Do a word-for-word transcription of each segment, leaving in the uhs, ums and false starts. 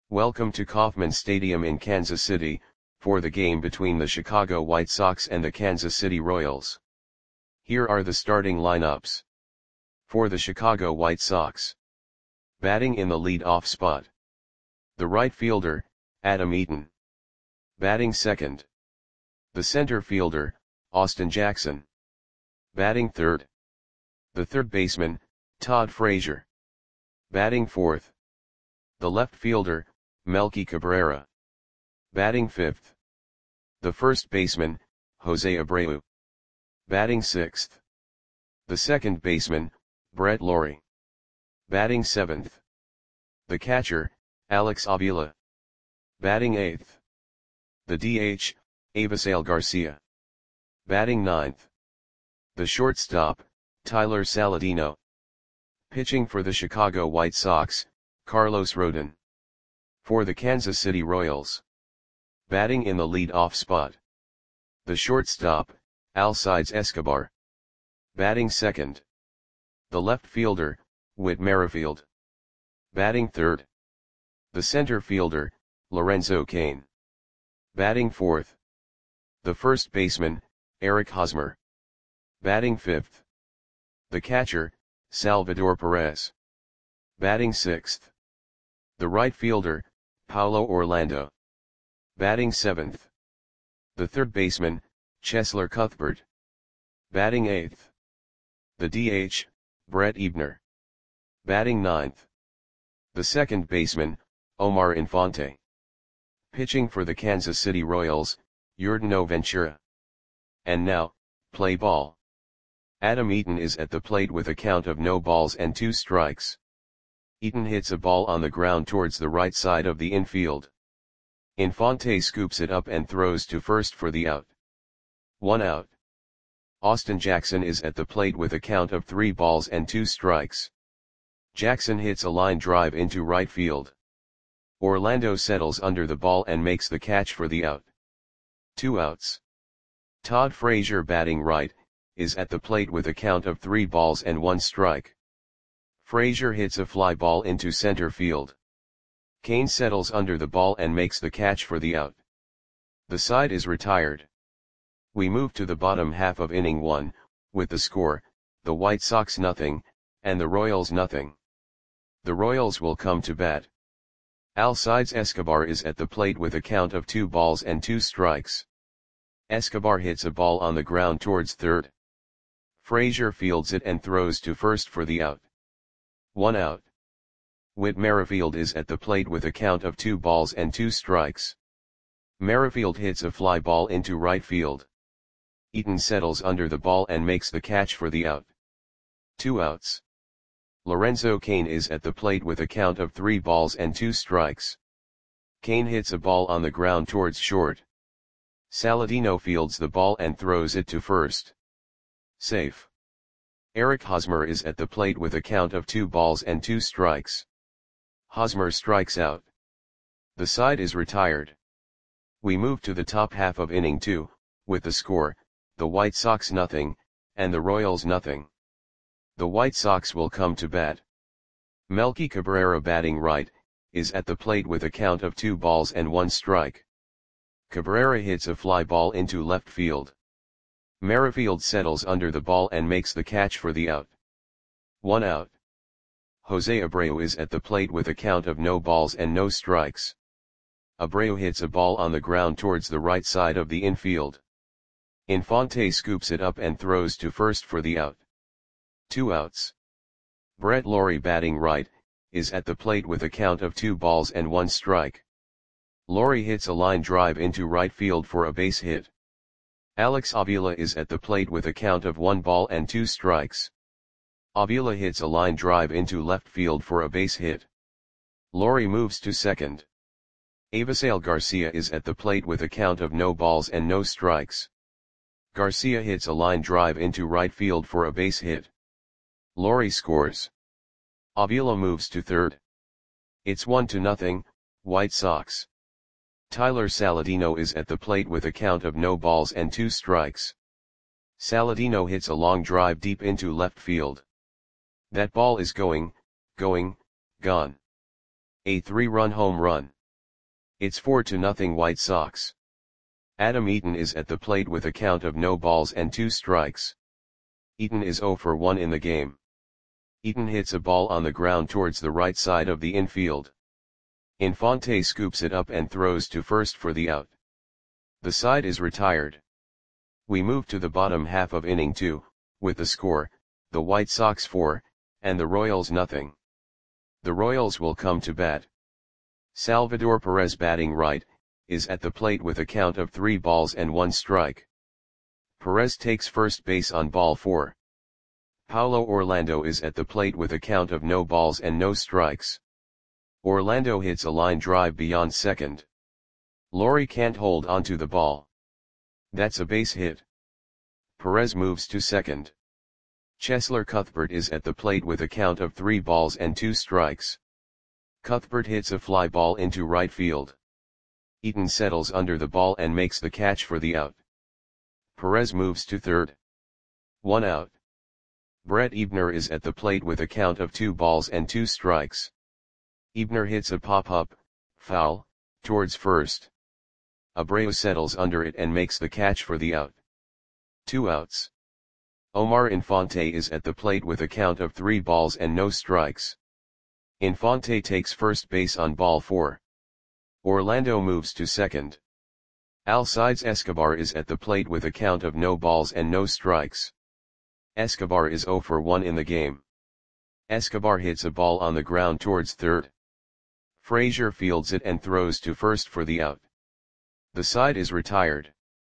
Welcome to Kauffman Stadium in Kansas City, for the game between the Chicago White Sox and the Kansas City Royals. Here are the starting lineups. For the Chicago White Sox. Batting in the lead-off spot. The right fielder, Adam Eaton. Batting second. The center fielder, Austin Jackson. Batting third. The third baseman, Todd Frazier. Batting fourth. The left fielder, Melky Cabrera. Batting fifth. The first baseman, Jose Abreu. Batting sixth. The second baseman, Brett Lawrie. Batting seventh. The catcher, Alex Avila. Batting eighth. The D H, Avisail Garcia. Batting ninth. The shortstop, Tyler Saladino. Pitching for the Chicago White Sox, Carlos Rodon. For the Kansas City Royals. Batting in the lead-off spot. The shortstop, Alcides Escobar. Batting second. The left fielder, Whit Merrifield. Batting third. The center fielder, Lorenzo Cain. Batting fourth. The first baseman, Eric Hosmer. Batting fifth. The catcher, Salvador Perez. Batting sixth. The right fielder, Paulo Orlando. Batting seventh. The third baseman, Cheslor Cuthbert. Batting eighth. The D H, Brett Eibner. Batting ninth. The second baseman, Omar Infante. Pitching for the Kansas City Royals, Yordan Ventura. And now, play ball. Adam Eaton is at the plate with a count of no balls and two strikes. Eaton hits a ball on the ground towards the right side of the infield. Infante scoops it up and throws to first for the out. One out. Austin Jackson is at the plate with a count of three balls and two strikes. Jackson hits a line drive into right field. Orlando settles under the ball and makes the catch for the out. Two outs. Todd Frazier, batting right, is at the plate with a count of three balls and one strike. Frazier hits a fly ball into center field. Cain settles under the ball and makes the catch for the out. The side is retired. We move to the bottom half of inning one, with the score, the White Sox nothing, and the Royals nothing. The Royals will come to bat. Alcides Escobar is at the plate with a count of two balls and two strikes. Escobar hits a ball on the ground towards third. Frazier fields it and throws to first for the out. One out. Whit Merrifield is at the plate with a count of two balls and two strikes. Merrifield hits a fly ball into right field. Eaton settles under the ball and makes the catch for the out. Two outs. Lorenzo Cain is at the plate with a count of three balls and two strikes. Cain hits a ball on the ground towards short. Saladino fields the ball and throws it to first. Safe. Eric Hosmer is at the plate with a count of two balls and two strikes. Hosmer strikes out. The side is retired. We move to the top half of inning two, with the score, the White Sox nothing, and the Royals nothing. The White Sox will come to bat. Melky Cabrera, batting right, is at the plate with a count of two balls and one strike. Cabrera hits a fly ball into left field. Merrifield settles under the ball and makes the catch for the out. One out. Jose Abreu is at the plate with a count of no balls and no strikes. Abreu hits a ball on the ground towards the right side of the infield. Infante scoops it up and throws to first for the out. Two outs. Brett Lawrie, batting right, is at the plate with a count of two balls and one strike. Lawrie hits a line drive into right field for a base hit. Alex Avila is at the plate with a count of one ball and two strikes. Avila hits a line drive into left field for a base hit. Lawrie moves to second. Avisail Garcia is at the plate with a count of no balls and no strikes. Garcia hits a line drive into right field for a base hit. Lawrie scores. Avila moves to third. It's one to nothing, White Sox. Tyler Saladino is at the plate with a count of no balls and two strikes. Saladino hits a long drive deep into left field. That ball is going, going, gone. A three-run home run. It's four to nothing White Sox. Adam Eaton is at the plate with a count of no balls and two strikes. Eaton is zero for one in the game. Eaton hits a ball on the ground towards the right side of the infield. Infante scoops it up and throws to first for the out. The side is retired. We move to the bottom half of inning two, with the score, the White Sox four, and the Royals nothing. The Royals will come to bat. Salvador Perez, batting right, is at the plate with a count of three balls and one strike. Perez takes first base on ball four. Paulo Orlando is at the plate with a count of no balls and no strikes. Orlando hits a line drive beyond second. Lowry can't hold onto the ball. That's a base hit. Perez moves to second. Cheslor Cuthbert is at the plate with a count of three balls and two strikes. Cuthbert hits a fly ball into right field. Eaton settles under the ball and makes the catch for the out. Perez moves to third. One out. Brett Eibner is at the plate with a count of two balls and two strikes. Eibner hits a pop-up, foul, towards first. Abreu settles under it and makes the catch for the out. Two outs. Omar Infante is at the plate with a count of three balls and no strikes. Infante takes first base on ball four. Orlando moves to second. Alcides Escobar is at the plate with a count of no balls and no strikes. Escobar is zero for one in the game. Escobar hits a ball on the ground towards third. Frazier fields it and throws to first for the out. The side is retired.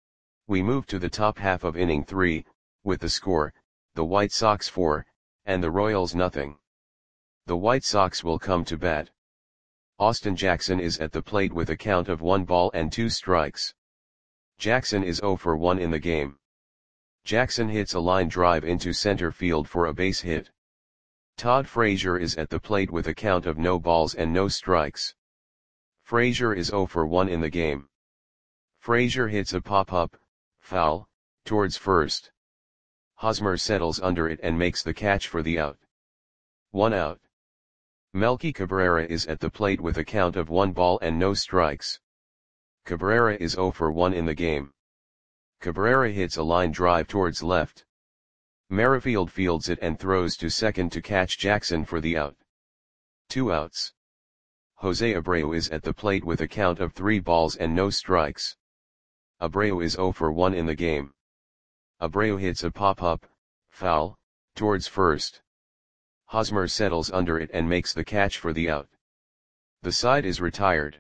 We move to the top half of inning three, with the score, the White Sox four, and the Royals nothing. The White Sox will come to bat. Austin Jackson is at the plate with a count of one ball and two strikes. Jackson is zero for one in the game. Jackson hits a line drive into center field for a base hit. Todd Frazier is at the plate with a count of no balls and no strikes. Frazier is zero for one in the game. Frazier hits a pop-up, foul, towards first. Hosmer settles under it and makes the catch for the out. One out. Melky Cabrera is at the plate with a count of one ball and no strikes. Cabrera is zero for one in the game. Cabrera hits a line drive towards left. Merrifield fields it and throws to second to catch Jackson for the out. Two outs. Jose Abreu is at the plate with a count of three balls and no strikes. Abreu is zero for one in the game. Abreu hits a pop-up, foul, towards first. Hosmer settles under it and makes the catch for the out. The side is retired.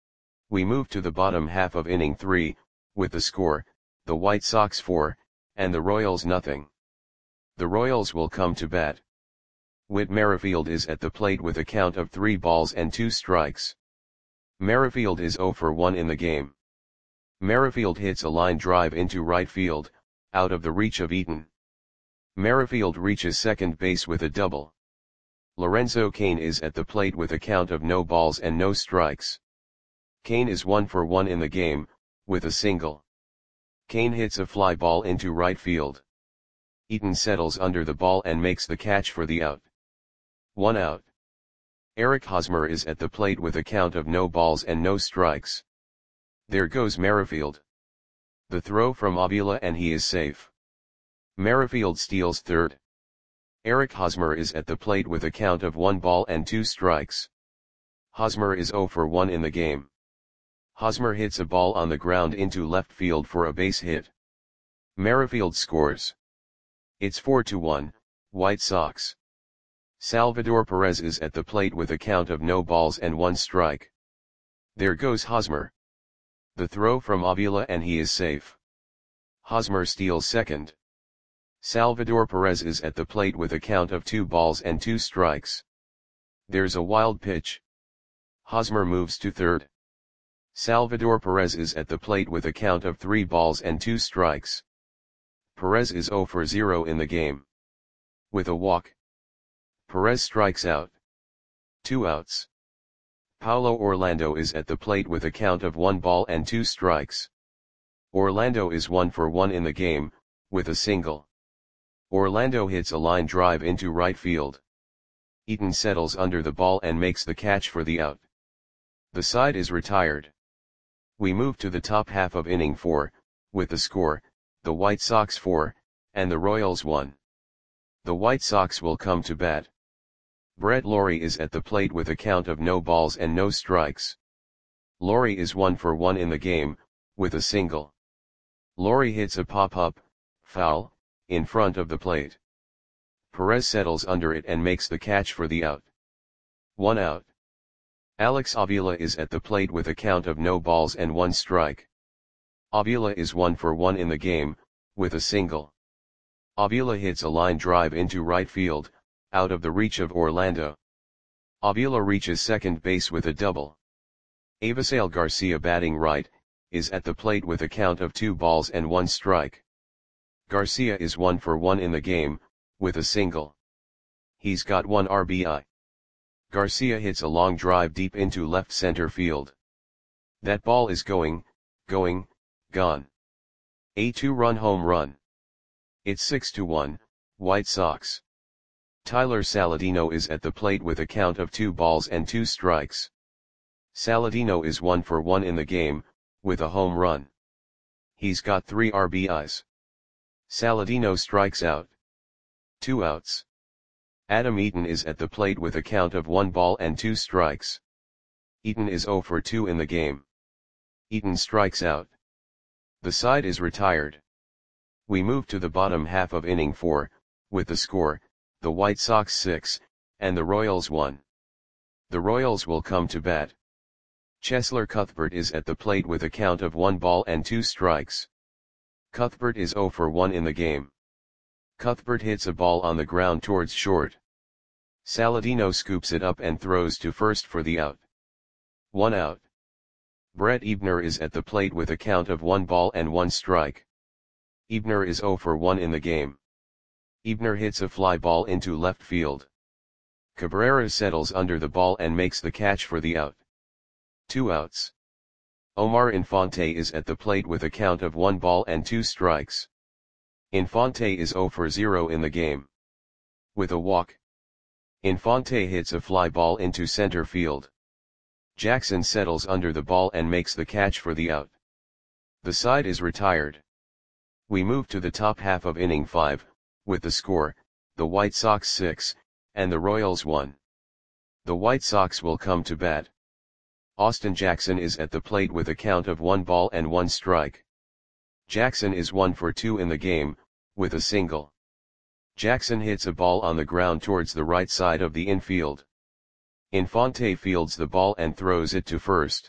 We move to the bottom half of inning three, with the score, the White Sox four, and the Royals nothing. The Royals will come to bat. Whit Merrifield is at the plate with a count of three balls and two strikes. Merrifield is zero for one in the game. Merrifield hits a line drive into right field, out of the reach of Eaton. Merrifield reaches second base with a double. Lorenzo Cain is at the plate with a count of no balls and no strikes. Cain is one for one in the game, with a single. Cain hits a fly ball into right field. Eaton settles under the ball and makes the catch for the out. One out. Eric Hosmer is at the plate with a count of no balls and no strikes. There goes Merrifield. The throw from Avila and he is safe. Merrifield steals third. Eric Hosmer is at the plate with a count of one ball and two strikes. Hosmer is zero for one in the game. Hosmer hits a ball on the ground into left field for a base hit. Merrifield scores. It's four to one, White Sox. Salvador Perez is at the plate with a count of no balls and one strike. There goes Hosmer. The throw from Avila and he is safe. Hosmer steals second. Salvador Perez is at the plate with a count of two balls and two strikes. There's a wild pitch. Hosmer moves to third. Salvador Perez is at the plate with a count of three balls and two strikes. Perez is zero for zero in the game. With a walk. Perez strikes out. Two outs. Paulo Orlando is at the plate with a count of one ball and two strikes. Orlando is one for one in the game, with a single. Orlando hits a line drive into right field. Eaton settles under the ball and makes the catch for the out. The side is retired. We move to the top half of inning four, with the score, the White Sox four, and the Royals one. The White Sox will come to bat. Brett Lawrie is at the plate with a count of no balls and no strikes. Lawrie is one for one in the game, with a single. Lawrie hits a pop-up, foul, in front of the plate. Perez settles under it and makes the catch for the out. One out. Alex Avila is at the plate with a count of no balls and one strike. Avila is one for one in the game, with a single. Avila hits a line drive into right field, out of the reach of Orlando. Avila reaches second base with a double. Avisail Garcia, batting right, is at the plate with a count of two balls and one strike. Garcia is one for one in the game, with a single. He's got one R B I. Garcia hits a long drive deep into left center field. That ball is going, going, gone. A two-run home run. It's six to one, White Sox. Tyler Saladino is at the plate with a count of two balls and two strikes. Saladino is one for one in the game, with a home run. He's got three R B Is. Saladino strikes out. Two outs. Adam Eaton is at the plate with a count of one ball and two strikes. Eaton is zero for two in the game. Eaton strikes out. The side is retired. We move to the bottom half of inning four, with the score, the White Sox six, and the Royals one. The Royals will come to bat. Cheslor Cuthbert is at the plate with a count of one ball and two strikes. Cuthbert is zero for one in the game. Cuthbert hits a ball on the ground towards short. Saladino scoops it up and throws to first for the out. One out. Brett Ebner is at the plate with a count of one ball and one strike. Ebner is zero for one in the game. Ebner hits a fly ball into left field. Cabrera settles under the ball and makes the catch for the out. Two outs. Omar Infante is at the plate with a count of one ball and two strikes. Infante is zero for zero in the game. With a walk. Infante hits a fly ball into center field. Jackson settles under the ball and makes the catch for the out. The side is retired. We move to the top half of inning five, with the score, the White Sox six, and the Royals one. The White Sox will come to bat. Austin Jackson is at the plate with a count of one ball and one strike. Jackson is one for two in the game, with a single. Jackson hits a ball on the ground towards the right side of the infield. Infante fields the ball and throws it to first.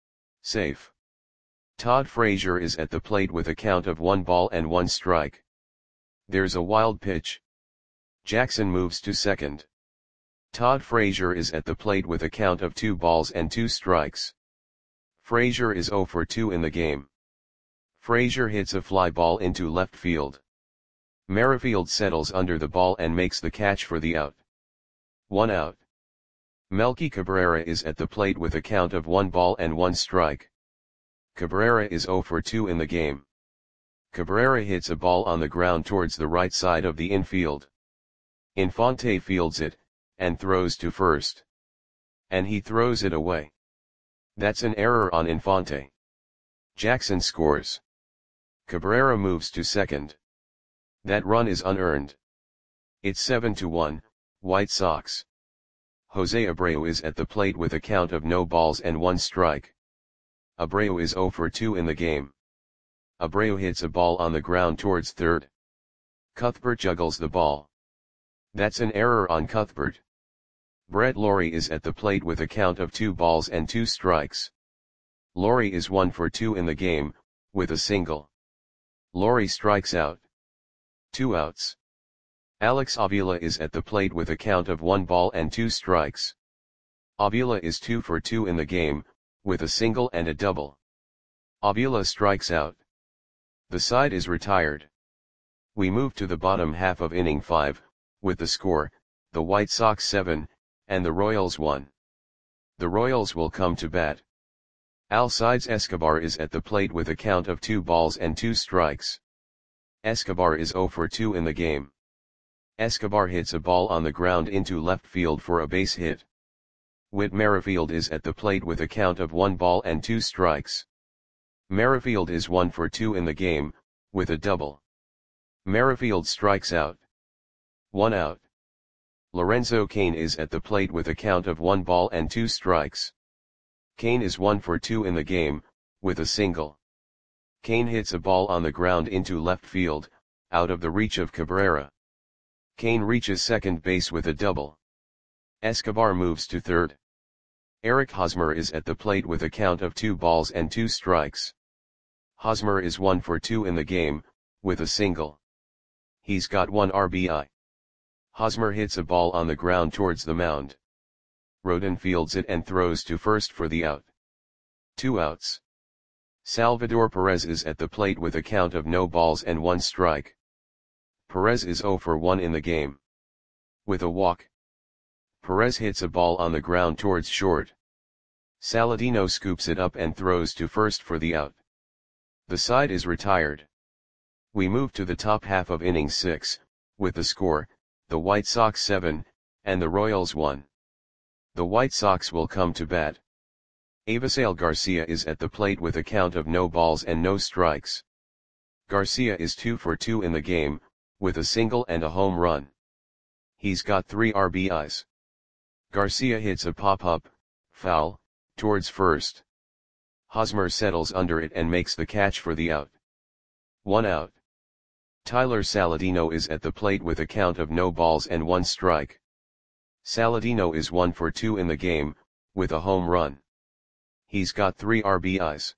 Safe. Todd Frazier is at the plate with a count of one ball and one strike. There's a wild pitch. Jackson moves to second. Todd Frazier is at the plate with a count of two balls and two strikes. Frazier is zero for two in the game. Frazier hits a fly ball into left field. Merrifield settles under the ball and makes the catch for the out. One out. Melky Cabrera is at the plate with a count of one ball and one strike. Cabrera is zero for two in the game. Cabrera hits a ball on the ground towards the right side of the infield. Infante fields it, and throws to first. And he throws it away. That's an error on Infante. Jackson scores. Cabrera moves to second. That run is unearned. It's seven to one, White Sox. Jose Abreu is at the plate with a count of no balls and one strike. Abreu is zero for two in the game. Abreu hits a ball on the ground towards third. Cuthbert juggles the ball. That's an error on Cuthbert. Brett Lawrie is at the plate with a count of two balls and two strikes. Lawrie is one for two in the game, with a single. Lawrie strikes out. Two outs. Alex Avila is at the plate with a count of one ball and two strikes. Avila is two for two in the game, with a single and a double. Avila strikes out. The side is retired. We move to the bottom half of inning five, with the score, the White Sox seven, and the Royals one. The Royals will come to bat. Alcides Escobar is at the plate with a count of two balls and two strikes. Escobar is zero for two in the game. Escobar hits a ball on the ground into left field for a base hit. Whit Merrifield is at the plate with a count of one ball and two strikes. Merrifield is one for two in the game, with a double. Merrifield strikes out. One out. Lorenzo Cain is at the plate with a count of one ball and two strikes. Cain is one for two in the game, with a single. Cain hits a ball on the ground into left field, out of the reach of Cabrera. Cain reaches second base with a double. Escobar moves to third. Eric Hosmer is at the plate with a count of two balls and two strikes. Hosmer is one for two in the game, with a single. He's got one R B I. Hosmer hits a ball on the ground towards the mound. Rodon fields it and throws to first for the out. Two outs. Salvador Perez is at the plate with a count of no balls and one strike. Perez is zero for one in the game. With a walk. Perez hits a ball on the ground towards short. Saladino scoops it up and throws to first for the out. The side is retired. We move to the top half of inning six, with the score, the White Sox seven, and the Royals one. The White Sox will come to bat. Avisail Garcia is at the plate with a count of no balls and no strikes. Garcia is two for two in the game, with a single and a home run. He's got three R B Is. Garcia hits a pop-up, foul, towards first. Hosmer settles under it and makes the catch for the out. One out. Tyler Saladino is at the plate with a count of no balls and one strike. Saladino is one for two in the game, with a home run. He's got three R B Is.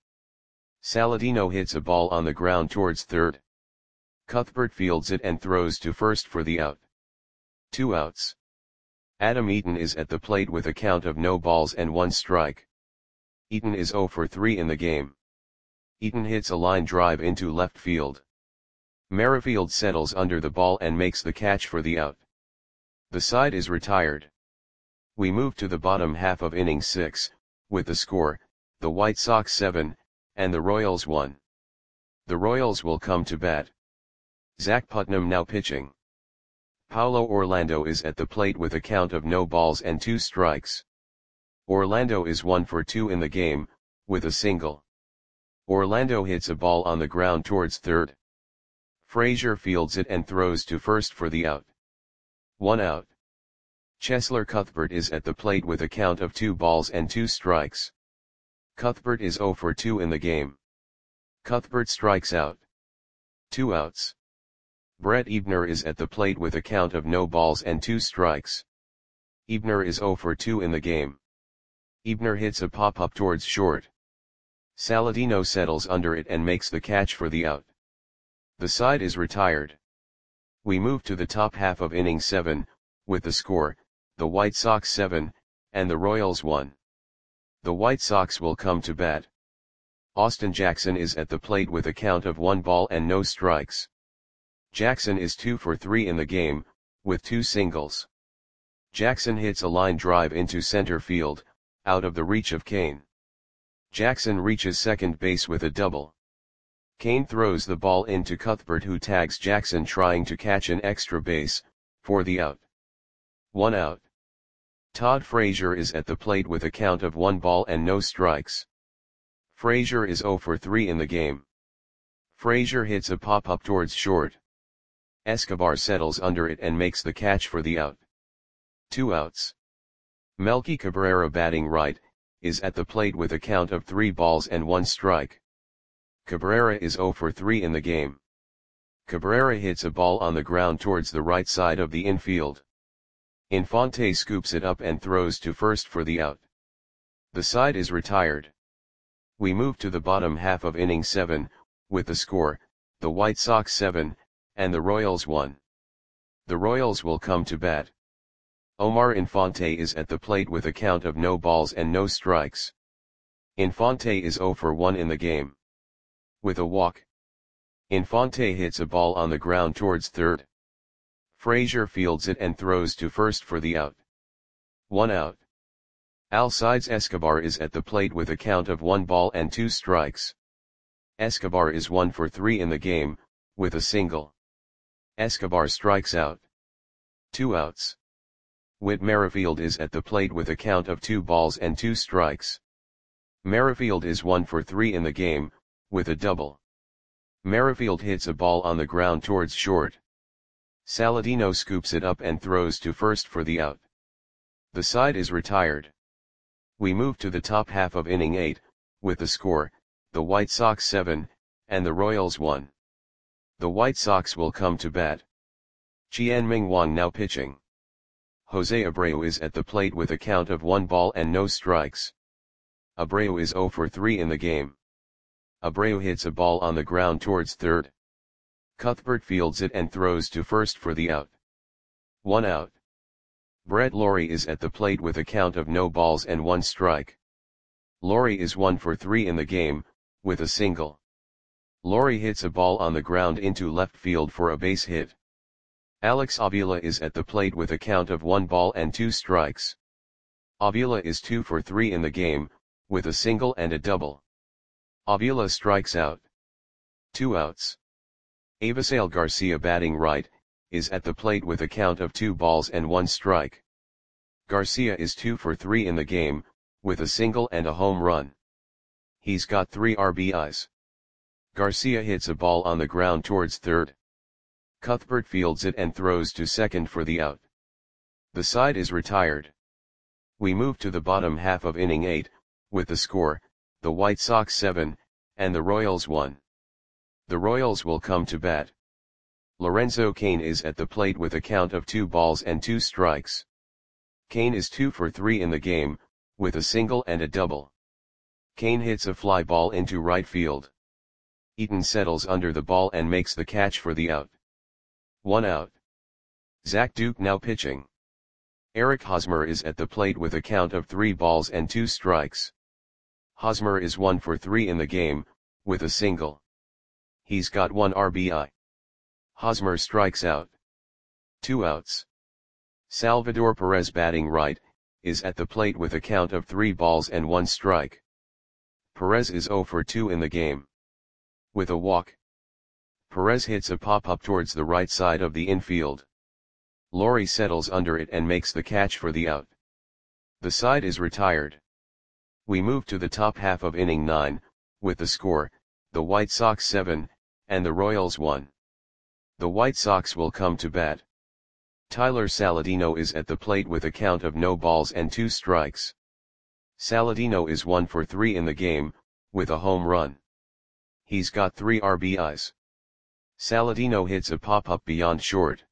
Saladino hits a ball on the ground towards third. Cuthbert fields it and throws to first for the out. Two outs. Adam Eaton is at the plate with a count of no balls and one strike. Eaton is zero for three in the game. Eaton hits a line drive into left field. Merrifield settles under the ball and makes the catch for the out. The side is retired. We move to the bottom half of inning six, with the score, the White Sox seven, and the Royals one. The Royals will come to bat. Zach Putnam now pitching. Paulo Orlando is at the plate with a count of no balls and two strikes. Orlando is one for two in the game, with a single. Orlando hits a ball on the ground towards third. Frazier fields it and throws to first for the out. One out. Cheslor Cuthbert is at the plate with a count of two balls and two strikes. Cuthbert is zero for two in the game. Cuthbert strikes out. Two outs. Brett Ebner is at the plate with a count of no balls and two strikes. Ebner is zero for two in the game. Ebner hits a pop-up towards short. Saladino settles under it and makes the catch for the out. The side is retired. We move to the top half of inning seven, with the score, the White Sox seven, and the Royals one. The White Sox will come to bat. Austin Jackson is at the plate with a count of one ball and no strikes. Jackson is two for three in the game, with two singles. Jackson hits a line drive into center field, out of the reach of Cain. Jackson reaches second base with a double. Cain throws the ball into Cuthbert, who tags Jackson trying to catch an extra base, for the out. One out. Todd Frazier is at the plate with a count of one ball and no strikes. Frazier is zero for three in the game. Frazier hits a pop-up towards short. Escobar settles under it and makes the catch for the out. Two outs. Melky Cabrera, batting right, is at the plate with a count of three balls and one strike. Cabrera is zero for three in the game. Cabrera hits a ball on the ground towards the right side of the infield. Infante scoops it up and throws to first for the out. The side is retired. We move to the bottom half of inning seven, with the score, the White Sox seven, and the Royals one. The Royals will come to bat. Omar Infante is at the plate with a count of no balls and no strikes. Infante is zero for one in the game. With a walk. Infante hits a ball on the ground towards third. Frazier fields it and throws to first for the out. One out. Alcides Escobar is at the plate with a count of one ball and two strikes. Escobar is one for three in the game, with a single. Escobar strikes out. Two outs. Whit Merrifield is at the plate with a count of two balls and two strikes. Merrifield is one for three in the game, with a double. Merrifield hits a ball on the ground towards short. Saladino scoops it up and throws to first for the out. The side is retired. We move to the top half of inning eight, with the score, the White Sox seven, and the Royals one. The White Sox will come to bat. Chien-Ming Wang now pitching. Jose Abreu is at the plate with a count of one ball and no strikes. Abreu is zero for three in the game. Abreu hits a ball on the ground towards third. Cuthbert fields it and throws to first for the out. One out. Brett Lawrie is at the plate with a count of no balls and one strike. Lawrie is one for three in the game, with a single. Lawrie hits a ball on the ground into left field for a base hit. Alex Avila is at the plate with a count of one ball and two strikes. Avila is two for three in the game, with a single and a double. Avila strikes out. Two outs. Avisail Garcia, batting right, is at the plate with a count of two balls and one strike. Garcia is two for three in the game, with a single and a home run. He's got three R B Is. Garcia hits a ball on the ground towards third. Cuthbert fields it and throws to second for the out. The side is retired. We move to the bottom half of inning eight, with the score, the White Sox seven, and the Royals one. The Royals will come to bat. Lorenzo Cain is at the plate with a count of two balls and two strikes. Cain is two for three in the game, with a single and a double. Cain hits a fly ball into right field. Eaton settles under the ball and makes the catch for the out. One out. Zach Duke now pitching. Eric Hosmer is at the plate with a count of three balls and two strikes. Hosmer is one for three in the game, with a single. He's got one R B I. Hosmer strikes out. Two outs. Salvador Perez, batting right, is at the plate with a count of three balls and one strike. Perez is zero for two in the game. With a walk. Perez hits a pop-up towards the right side of the infield. Lawrie settles under it and makes the catch for the out. The side is retired. We move to the top half of inning nine, with the score, the White Sox seven, and the Royals one. The White Sox will come to bat. Tyler Saladino is at the plate with a count of no balls and two strikes. Saladino is one for three in the game, with a home run. He's got three R B Is. Saladino hits a pop-up beyond short.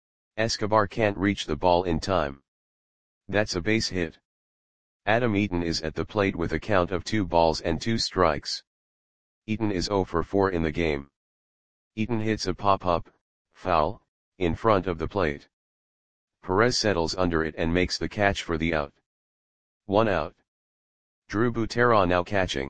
Escobar can't reach the ball in time. That's a base hit. Adam Eaton is at the plate with a count of two balls and two strikes. Eaton is zero for four in the game. Eaton hits a pop-up, foul, in front of the plate. Perez settles under it and makes the catch for the out. One out. Drew Butera now catching.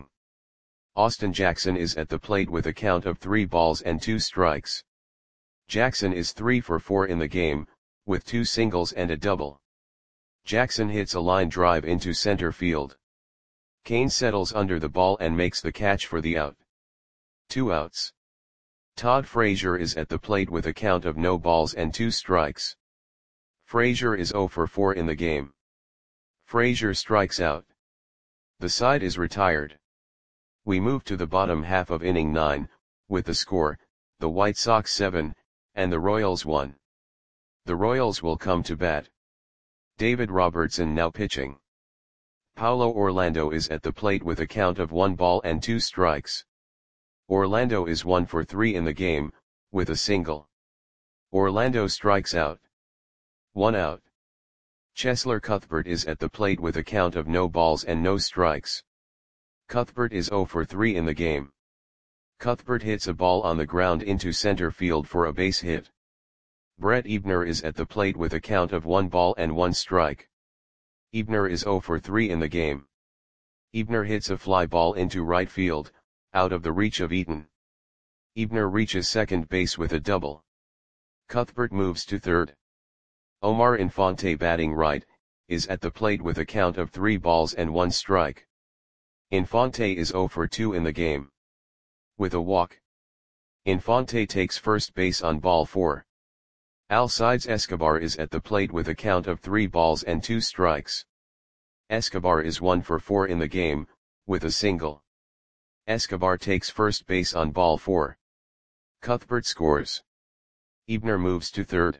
Austin Jackson is at the plate with a count of three balls and two strikes. Jackson is three for four in the game, with two singles and a double. Jackson hits a line drive into center field. Cain settles under the ball and makes the catch for the out. Two outs. Todd Frazier is at the plate with a count of no balls and two strikes. Frazier is zero for four in the game. Frazier strikes out. The side is retired. We move to the bottom half of inning nine, with the score, the White Sox seven, and the Royals one. The Royals will come to bat. David Robertson now pitching. Paulo Orlando is at the plate with a count of one ball and two strikes. Orlando is one for three in the game, with a single. Orlando strikes out. One out. Cheslor Cuthbert is at the plate with a count of no balls and no strikes. Cuthbert is zero for three in the game. Cuthbert hits a ball on the ground into center field for a base hit. Brett Ebner is at the plate with a count of one ball and one strike. Ebner is zero for three in the game. Ebner hits a fly ball into right field, out of the reach of Eaton. Ebner reaches second base with a double. Cuthbert moves to third. Omar Infante, batting right, is at the plate with a count of three balls and one strike. Infante is zero for two in the game. With a walk. Infante takes first base on ball four. Alcides Escobar is at the plate with a count of three balls and two strikes. Escobar is one for four in the game, with a single. Escobar takes first base on ball four. Cuthbert scores. Ebner moves to third.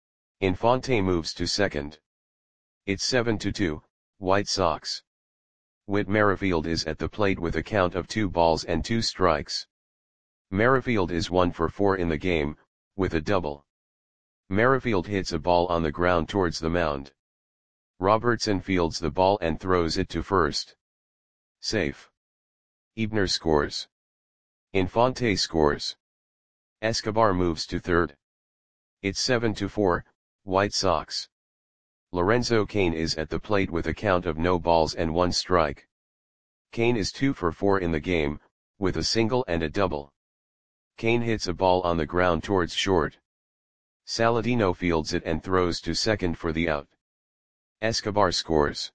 Infante moves to second. It's seven to two, White Sox. Whit Merrifield is at the plate with a count of two balls and two strikes. Merrifield is one for four in the game, with a double. Merrifield hits a ball on the ground towards the mound. Robertson fields the ball and throws it to first. Safe. Ebner scores. Infante scores. Escobar moves to third. It's seven to four, White Sox. Lorenzo Cain is at the plate with a count of no balls and one strike. Cain is two for four in the game, with a single and a double. Cain hits a ball on the ground towards short. Saladino fields it and throws to second for the out. Escobar scores.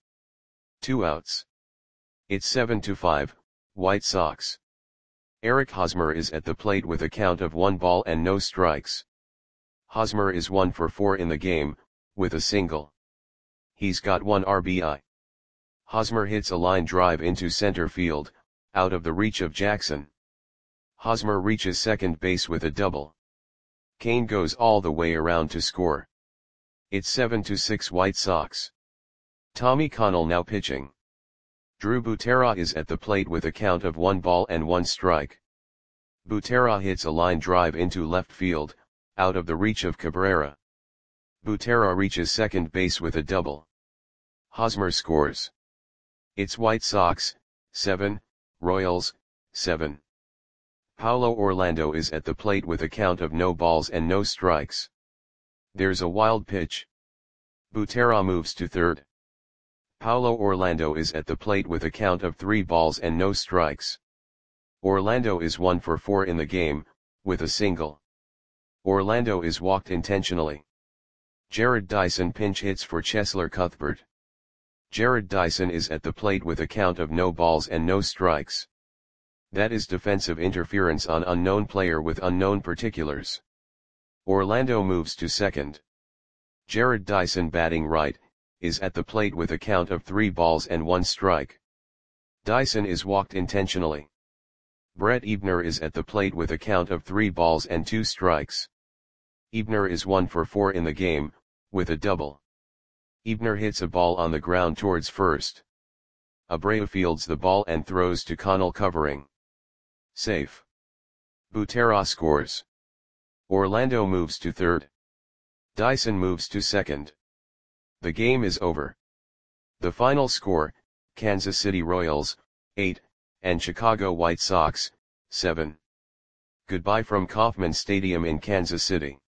Two outs. It's seven to five, White Sox. Eric Hosmer is at the plate with a count of one ball and no strikes. Hosmer is one for four in the game, with a single. He's got one R B I. Hosmer hits a line drive into center field, out of the reach of Jackson. Hosmer reaches second base with a double. Cain goes all the way around to score. It's seven to six White Sox. Tommy Connell now pitching. Drew Butera is at the plate with a count of one ball and one strike. Butera hits a line drive into left field, out of the reach of Cabrera. Butera reaches second base with a double. Hosmer scores. It's White Sox, seven, Royals, seven. Paulo Orlando is at the plate with a count of no balls and no strikes. There's a wild pitch. Butera moves to third. Paulo Orlando is at the plate with a count of three balls and no strikes. Orlando is one for four in the game, with a single. Orlando is walked intentionally. Jared Dyson pinch hits for Cheslor Cuthbert. Jared Dyson is at the plate with a count of no balls and no strikes. That is defensive interference on unknown player with unknown particulars. Orlando moves to second. Jared Dyson, batting right, is at the plate with a count of three balls and one strike. Dyson is walked intentionally. Brett Ebner is at the plate with a count of three balls and two strikes. Ebner is one for four in the game, with a double. Ebner hits a ball on the ground towards first. Abreu fields the ball and throws to Connell covering. Safe. Butera scores. Orlando moves to third. Dyson moves to second. The game is over. The final score, Kansas City Royals, eight, and Chicago White Sox, seven. Goodbye from Kauffman Stadium in Kansas City.